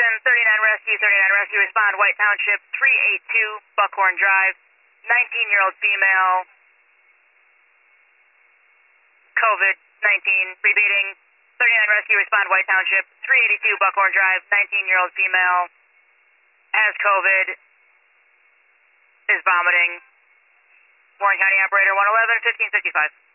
Rescue, 39 Rescue, respond, White Township, 382 Buckhorn Drive, 19-year-old female, COVID-19, repeating, 39 Rescue, respond, White Township, 382 Buckhorn Drive, 19-year-old female, has COVID, is vomiting. Warren County Operator 111, 1555.